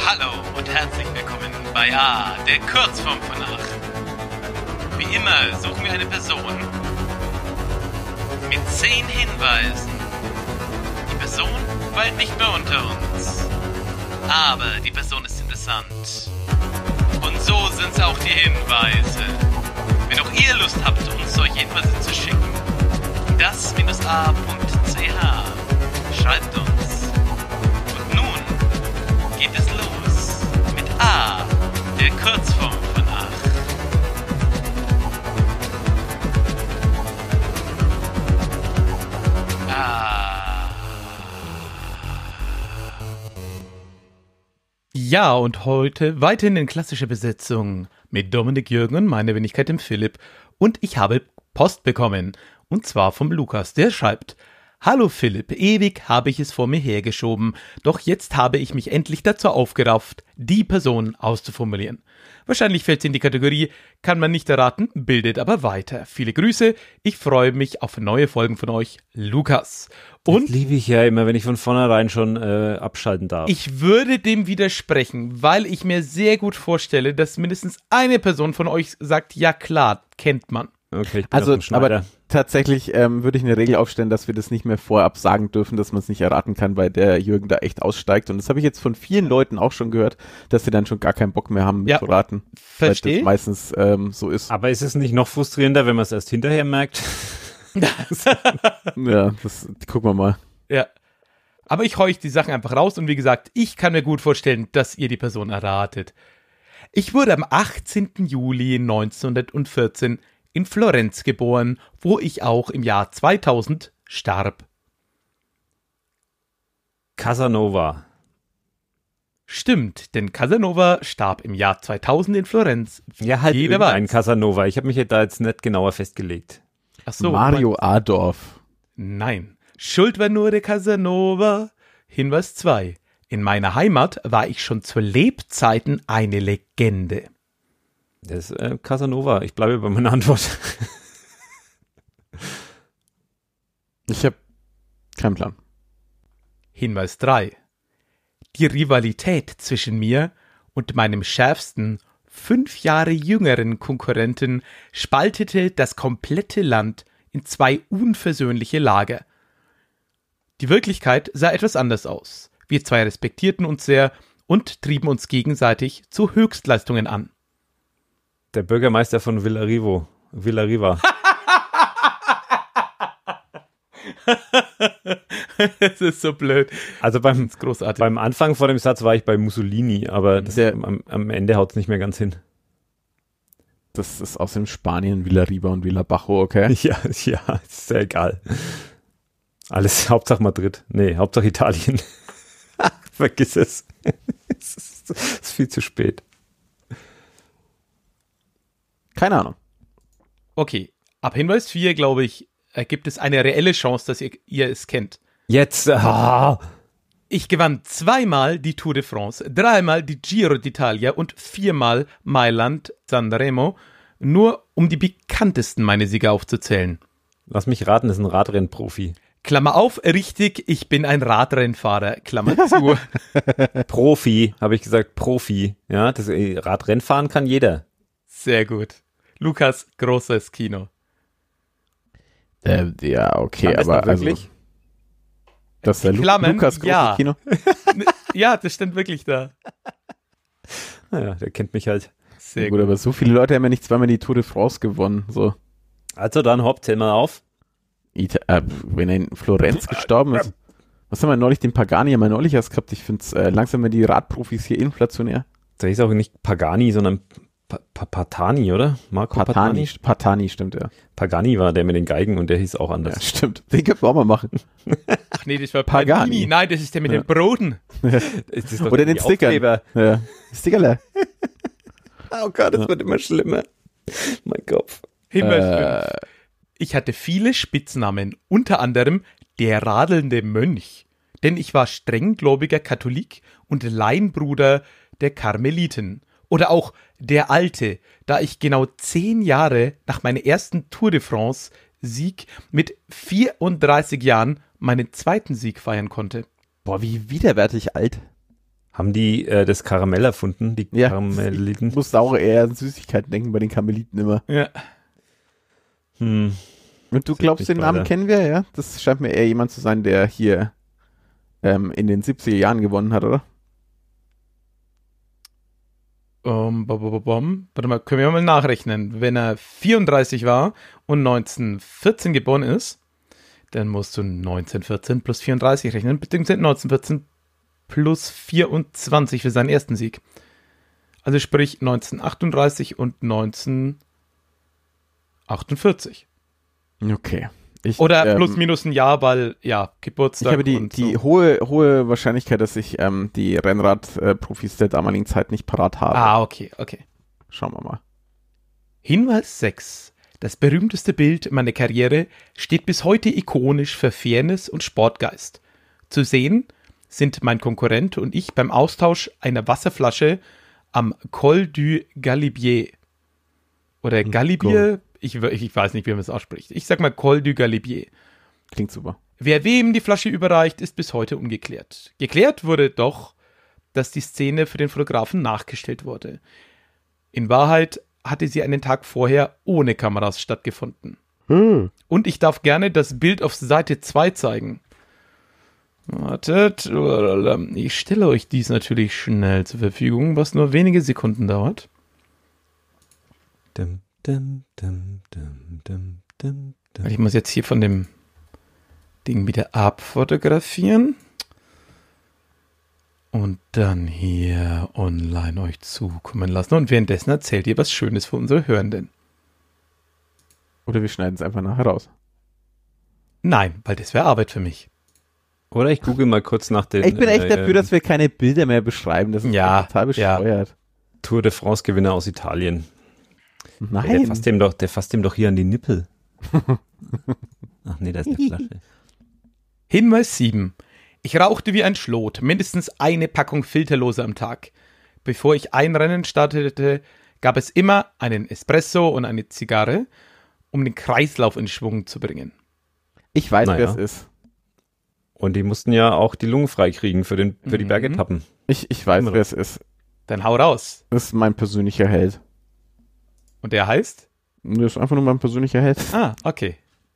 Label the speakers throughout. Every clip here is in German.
Speaker 1: Hallo und herzlich willkommen bei A, der Kurzform von Ach. Wie immer suchen wir eine Person mit 10 Hinweisen. Die Person weilt nicht mehr unter uns, aber die Person ist interessant. Und so sind's auch die Hinweise. Wenn auch ihr Lust habt, uns solche Hinweise zu schicken, das-a.ch. Schreibt uns. Und nun geht es los mit A, der Kurzform von Ach.
Speaker 2: Ja, und heute weiterhin in klassischer Besetzung mit Dominik, Jürgen und meiner Wenigkeit dem Philipp. Und ich habe Post bekommen, und zwar vom Lukas, der schreibt: Hallo Philipp, ewig habe ich es vor mir hergeschoben, doch jetzt habe ich mich endlich dazu aufgerafft, die Person auszuformulieren. Wahrscheinlich fällt sie in die Kategorie, kann man nicht erraten, bildet aber weiter. Viele Grüße, ich freue mich auf neue Folgen von euch, Lukas. Und
Speaker 3: das liebe ich ja immer, wenn ich von vornherein schon abschalten darf.
Speaker 2: ich würde dem widersprechen, weil ich mir sehr gut vorstelle, dass mindestens eine Person von euch sagt, ja klar, kennt man.
Speaker 3: Okay, ich bin
Speaker 4: Also,
Speaker 3: auf dem Schneider.
Speaker 4: aber tatsächlich würde ich eine Regel aufstellen, dass wir das nicht mehr vorab sagen dürfen, dass man es nicht erraten kann, weil der Jürgen da echt aussteigt. Und das habe ich jetzt von vielen Leuten auch schon gehört, dass sie dann schon gar keinen Bock mehr haben,
Speaker 2: Ja,
Speaker 4: mitzuraten.
Speaker 2: verstehe.
Speaker 4: Weil das meistens so ist.
Speaker 3: Aber ist es nicht noch frustrierender, wenn man es erst hinterher merkt?
Speaker 4: Ja, das gucken wir mal.
Speaker 2: Ja. Aber ich heuche die Sachen einfach raus und wie gesagt, ich kann mir gut vorstellen, dass ihr die Person erratet. Ich wurde am 18. Juli 1914 in Florenz geboren, wo ich auch im Jahr 2000 starb.
Speaker 3: Casanova.
Speaker 2: Stimmt, denn Casanova starb im Jahr 2000 in Florenz.
Speaker 3: Ja, halt
Speaker 2: Jeder
Speaker 3: irgendein
Speaker 2: weiß.
Speaker 3: Casanova. Ich habe mich da jetzt nicht genauer festgelegt.
Speaker 2: Ach so,
Speaker 4: Mario Adorf.
Speaker 2: Nein, Schuld war nur der Casanova. Hinweis 2. In meiner Heimat war ich schon zu Lebzeiten eine Legende.
Speaker 3: Das ist Casanova. Ich bleibe bei meiner Antwort.
Speaker 4: Ich habe keinen Plan.
Speaker 2: Hinweis 3. Die Rivalität zwischen mir und meinem schärfsten, 5 Jahre jüngeren Konkurrenten spaltete das komplette Land in 2 unversöhnliche Lager. Die Wirklichkeit sah etwas anders aus. Wir 2 respektierten uns sehr und trieben uns gegenseitig zu Höchstleistungen an.
Speaker 3: Der Bürgermeister von Villarriva.
Speaker 2: Das ist so blöd.
Speaker 3: Also
Speaker 2: Das ist großartig.
Speaker 3: beim Anfang vor dem Satz war ich bei Mussolini, aber am Ende haut es nicht mehr ganz hin.
Speaker 4: Das ist aus dem Spanien, Villarriba und Villabajo, okay?
Speaker 3: Ja, ist ja egal. Alles, Hauptsache Madrid. Nee, Hauptsache Italien. Vergiss es. Es ist viel zu spät.
Speaker 4: Keine Ahnung.
Speaker 2: Okay, ab Hinweis 4, glaube ich, gibt es eine reelle Chance, dass ihr es kennt.
Speaker 3: Jetzt,
Speaker 2: Ich gewann 2-mal die Tour de France, 3-mal die Giro d'Italia und 4-mal Mailand Sanremo, nur um die bekanntesten meiner Siege aufzuzählen.
Speaker 3: lass mich raten, das ist ein Radrennprofi.
Speaker 2: Klammer auf, richtig, ich bin ein Radrennfahrer, Klammer zu.
Speaker 3: Profi, habe ich gesagt, Profi. Ja, das Radrennfahren kann jeder.
Speaker 2: Sehr gut. Lukas, großes Kino.
Speaker 4: Ja, okay,
Speaker 3: Kann das
Speaker 4: aber
Speaker 3: noch wirklich?
Speaker 4: das ist der
Speaker 2: Klammern,
Speaker 4: Lukas großes
Speaker 2: ja.
Speaker 4: Kino.
Speaker 2: Ja, das stand wirklich da.
Speaker 3: Naja, der kennt mich halt.
Speaker 2: Sehr
Speaker 4: Gut,
Speaker 2: gut.
Speaker 4: aber so viele Leute haben ja nicht zweimal die Tour de France gewonnen. So.
Speaker 3: Also dann, hopp, zähl mal auf.
Speaker 4: Wenn er in Florenz gestorben ist. Was haben wir neulich, den Pagani haben wir neulich erst gehabt. Ich finde es langsam werden die Radprofis hier inflationär.
Speaker 3: Da ist auch nicht Pagani, sondern Patani, oder? Marco Patani?
Speaker 4: Patani, stimmt, ja.
Speaker 3: Pagani war der mit den Geigen und der hieß auch
Speaker 4: Ja,
Speaker 3: anders.
Speaker 4: stimmt. Den können wir auch mal machen.
Speaker 2: Ach nee, das war
Speaker 4: Pagani.
Speaker 2: Pagani. Nein, das ist der mit den Broten.
Speaker 3: Das ist doch
Speaker 4: Oder den
Speaker 3: die
Speaker 4: Stickern.
Speaker 3: Aufkleber.
Speaker 4: Ja. Stickerle.
Speaker 3: Oh Gott, das wird immer schlimmer. Mein Kopf.
Speaker 2: Hinweis 5. Ich hatte viele Spitznamen, unter anderem der radelnde Mönch, denn ich war strenggläubiger Katholik und Laienbruder der Karmeliten. Oder auch der Alte, da ich genau 10 Jahre nach meiner ersten Tour de France Sieg mit 34 Jahren meinen zweiten Sieg feiern konnte.
Speaker 4: Boah, wie widerwärtig alt.
Speaker 3: Haben die das Karamell erfunden, die
Speaker 4: Ja,
Speaker 3: Karamelliten?
Speaker 4: ich muss auch eher an Süßigkeiten denken bei den Karmeliten immer.
Speaker 2: Ja.
Speaker 4: Und du
Speaker 3: Sind
Speaker 4: glaubst,
Speaker 3: nicht
Speaker 4: den Namen
Speaker 3: beide.
Speaker 4: kennen wir, ja? Das scheint mir eher jemand zu sein, der hier in den 70er Jahren gewonnen hat, oder?
Speaker 2: Warte mal, können wir mal nachrechnen. Wenn er 34 war und 1914 geboren ist, dann musst du 1914 plus 34 rechnen, beziehungsweise 1914 plus 24 für seinen ersten Sieg. Also sprich 1938 und 1948.
Speaker 4: Okay.
Speaker 2: Oder plus minus ein Jahr, weil, ja, Geburtstag.
Speaker 4: Ich habe die
Speaker 2: und so.
Speaker 4: hohe Wahrscheinlichkeit, dass ich die Rennrad-Profis der damaligen Zeit nicht parat habe.
Speaker 2: Ah, okay.
Speaker 4: Schauen wir mal.
Speaker 2: Hinweis 6. Das berühmteste Bild meiner Karriere steht bis heute ikonisch für Fairness und Sportgeist. Zu sehen sind mein Konkurrent und ich beim Austausch einer Wasserflasche am Col du Galibier. Oder Galibier, ich weiß nicht, wie man es ausspricht. Ich sag mal Col du Galibier.
Speaker 4: Klingt super.
Speaker 2: Wer wem die Flasche überreicht, ist bis heute ungeklärt. Geklärt wurde doch, dass die Szene für den Fotografen nachgestellt wurde. In Wahrheit hatte sie einen Tag vorher ohne Kameras stattgefunden. Und ich darf gerne das Bild auf Seite 2 zeigen. Wartet, ich stelle euch dies natürlich schnell zur Verfügung, was nur wenige Sekunden dauert. Ich muss jetzt hier von dem Ding wieder abfotografieren und dann hier online euch zukommen lassen. Und währenddessen erzählt ihr was Schönes für unsere Hörenden.
Speaker 4: Oder wir schneiden es einfach nachher raus.
Speaker 2: Nein, weil das wäre Arbeit für mich.
Speaker 3: Oder ich google mal kurz nach den
Speaker 4: Ich bin echt dafür, dass wir keine Bilder mehr beschreiben. Das ist
Speaker 2: Ja,
Speaker 4: total bescheuert.
Speaker 3: Tour de France-Gewinner aus Italien. Der
Speaker 4: Nein.
Speaker 3: fasst dem doch hier an die Nippel. Ach nee, da ist eine Flasche.
Speaker 2: Hinweis 7. Ich rauchte wie ein Schlot, mindestens eine Packung Filterlose am Tag. Bevor ich ein Rennen startete, gab es immer einen Espresso und eine Zigarre, um den Kreislauf in Schwung zu bringen.
Speaker 4: Ich weiß,
Speaker 3: Naja.
Speaker 4: wer es ist.
Speaker 3: Und die mussten ja auch die Lungen freikriegen für die Bergetappen.
Speaker 4: Ich weiß, wer es ist.
Speaker 2: Dann hau raus.
Speaker 4: Das ist mein persönlicher Held.
Speaker 2: Und der heißt?
Speaker 4: Das ist einfach nur mein persönlicher Held.
Speaker 2: Ah, okay.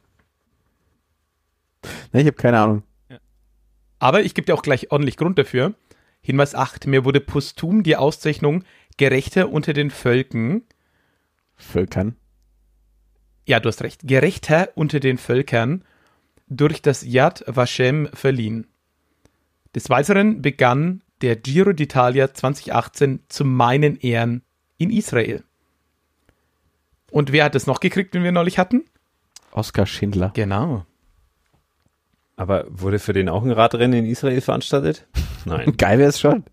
Speaker 4: Ne, ich habe keine Ahnung.
Speaker 2: Aber ich gebe dir auch gleich ordentlich Grund dafür. Hinweis 8. Mir wurde posthum die Auszeichnung Gerechter unter den Völkern.
Speaker 4: Völkern.
Speaker 2: Ja, du hast recht. Gerechter unter den Völkern durch das Yad Vashem verliehen. Des Weiteren begann der Giro d'Italia 2018 zu meinen Ehren in Israel. Und wer hat das noch gekriegt, den wir neulich hatten?
Speaker 4: Oskar Schindler.
Speaker 2: Genau.
Speaker 3: Aber wurde für den auch ein Radrennen in Israel veranstaltet? Nein.
Speaker 4: Geil wäre es schon.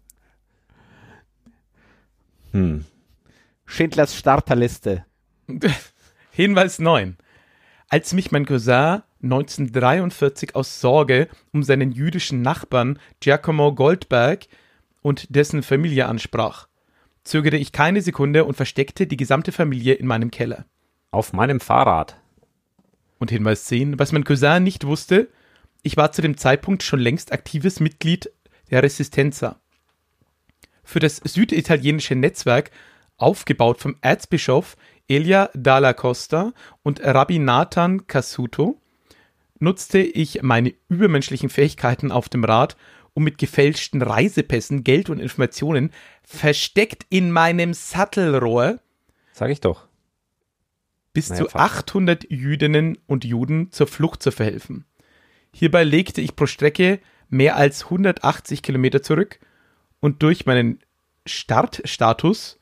Speaker 3: Hm.
Speaker 4: Schindlers Starterliste.
Speaker 2: Hinweis 9. Als mich mein Cousin 1943 aus Sorge um seinen jüdischen Nachbarn Giacomo Goldberg und dessen Familie ansprach, zögerte ich keine Sekunde und versteckte die gesamte Familie in meinem Keller.
Speaker 3: Auf meinem Fahrrad.
Speaker 2: Und Hinweis 10. Was mein Cousin nicht wusste, ich war zu dem Zeitpunkt schon längst aktives Mitglied der Resistenza. Für das süditalienische Netzwerk, aufgebaut vom Erzbischof Elia Dalla Costa und Rabbi Nathan Cassuto, nutzte ich meine übermenschlichen Fähigkeiten auf dem Rad, um mit gefälschten Reisepässen, Geld und Informationen versteckt in meinem Sattelrohr
Speaker 3: Sag ich doch.
Speaker 2: bis
Speaker 3: Naja,
Speaker 2: zu
Speaker 3: fast.
Speaker 2: 800 Jüdinnen und Juden zur Flucht zu verhelfen. Hierbei legte ich pro Strecke mehr als 180 Kilometer zurück und durch meinen Startstatus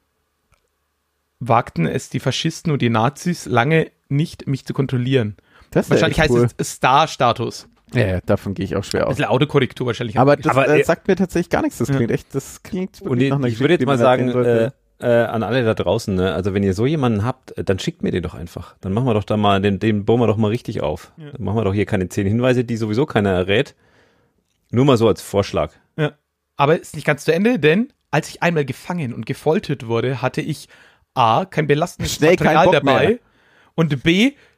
Speaker 2: wagten es die Faschisten und die Nazis lange nicht, mich zu kontrollieren.
Speaker 4: Das ist
Speaker 2: Wahrscheinlich heißt es Star-Status.
Speaker 4: Ja, davon gehe ich auch schwer
Speaker 2: Ein
Speaker 4: aus.
Speaker 2: bisschen Autokorrektur wahrscheinlich.
Speaker 4: Aber das
Speaker 3: Aber,
Speaker 4: sagt mir tatsächlich gar nichts. Das klingt echt, das klingt
Speaker 3: Und ich
Speaker 4: Geschichte,
Speaker 3: würde jetzt mal
Speaker 4: die man erzählen
Speaker 3: sagen,
Speaker 4: sollte.
Speaker 3: an alle da draußen, ne? Also wenn ihr so jemanden habt, dann schickt mir den doch einfach. Dann machen wir doch da mal, den bauen wir doch mal richtig auf.
Speaker 2: Ja.
Speaker 3: Dann machen wir doch hier keine 10 Hinweise, die sowieso keiner errät. Nur mal so als Vorschlag.
Speaker 2: Ja. Aber ist nicht ganz zu Ende, denn als ich einmal gefangen und gefoltert wurde, hatte ich A, kein belastendes
Speaker 4: Schnell keinen
Speaker 2: Material
Speaker 4: Bock
Speaker 2: dabei
Speaker 4: mehr.
Speaker 2: und B,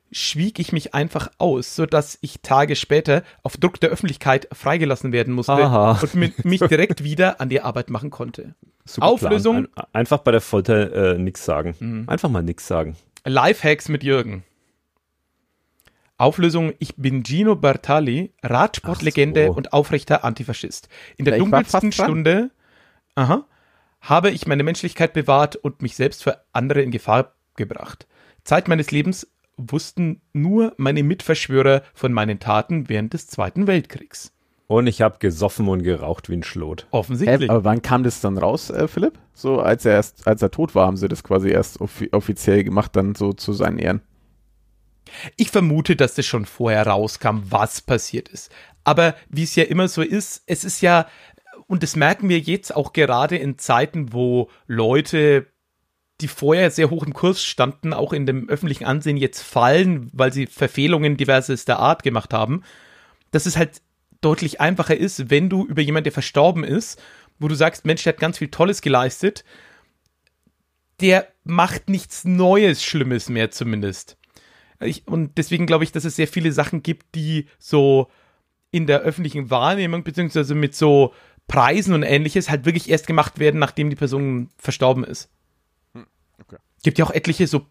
Speaker 2: schwieg ich mich einfach aus, sodass ich Tage später auf Druck der Öffentlichkeit freigelassen werden musste und mich direkt wieder an die Arbeit machen konnte.
Speaker 3: Super
Speaker 2: Auflösung.
Speaker 3: Einfach bei der Folter nichts sagen. Einfach mal nichts sagen.
Speaker 2: Lifehacks mit Jürgen. Auflösung: Ich bin Gino Bartali, Radsportlegende und aufrechter Antifaschist. In der dunkelsten Stunde habe ich meine Menschlichkeit bewahrt und mich selbst für andere in Gefahr gebracht. Zeit meines Lebens wussten nur meine Mitverschwörer von meinen Taten während des Zweiten Weltkriegs.
Speaker 3: Und ich habe gesoffen und geraucht wie ein Schlot.
Speaker 2: Offensichtlich.
Speaker 4: Aber wann kam das dann raus, Philipp? So, als er tot war, haben sie das quasi erst offiziell gemacht, dann so zu seinen Ehren.
Speaker 2: Ich vermute, dass das schon vorher rauskam, was passiert ist. Aber wie es ja immer so ist, es ist ja, und das merken wir jetzt auch gerade in Zeiten, wo Leute, die vorher sehr hoch im Kurs standen, auch in dem öffentlichen Ansehen jetzt fallen, weil sie Verfehlungen diversester Art gemacht haben, dass es halt deutlich einfacher ist, wenn du über jemanden, der verstorben ist, wo du sagst, Mensch, der hat ganz viel Tolles geleistet, der macht nichts Neues, Schlimmes mehr zumindest. Und deswegen glaube ich, dass es sehr viele Sachen gibt, die so in der öffentlichen Wahrnehmung, beziehungsweise mit so Preisen und Ähnliches, halt wirklich erst gemacht werden, nachdem die Person verstorben ist.
Speaker 4: Okay.
Speaker 2: Gibt ja auch etliche so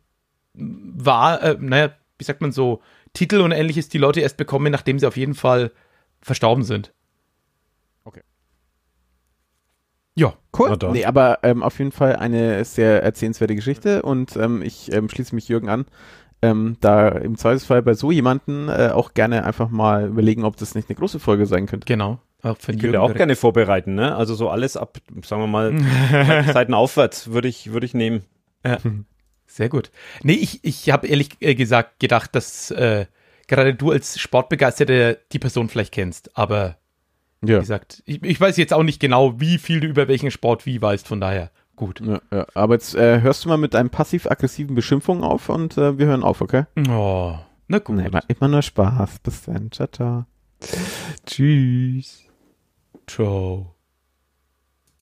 Speaker 2: wie sagt man so, Titel und Ähnliches, die Leute erst bekommen, nachdem sie auf jeden Fall verstorben sind.
Speaker 4: Okay.
Speaker 2: Ja.
Speaker 4: Cool. Nee, aber auf jeden Fall eine sehr erzählenswerte Geschichte und ich schließe mich Jürgen an. Da im Zweifelsfall bei so jemanden auch gerne einfach mal überlegen, ob das nicht eine große Folge sein könnte.
Speaker 2: Genau.
Speaker 3: Ich würde auch gerne vorbereiten, ne? Also so alles ab, sagen wir mal, Seiten aufwärts würde ich nehmen.
Speaker 2: Ja. Sehr gut. Nee, ich habe ehrlich gesagt gedacht, dass gerade du als Sportbegeisterter die Person vielleicht kennst, aber wie gesagt, ich weiß jetzt auch nicht genau, wie viel du über welchen Sport wie weißt, von daher gut.
Speaker 4: Ja. Aber jetzt hörst du mal mit deinen passiv-aggressiven Beschimpfungen auf und wir hören auf, okay?
Speaker 2: Oh, na gut.
Speaker 4: Nee, immer nur Spaß. Bis dann. Ciao, ciao.
Speaker 3: Tschüss.
Speaker 2: Ciao.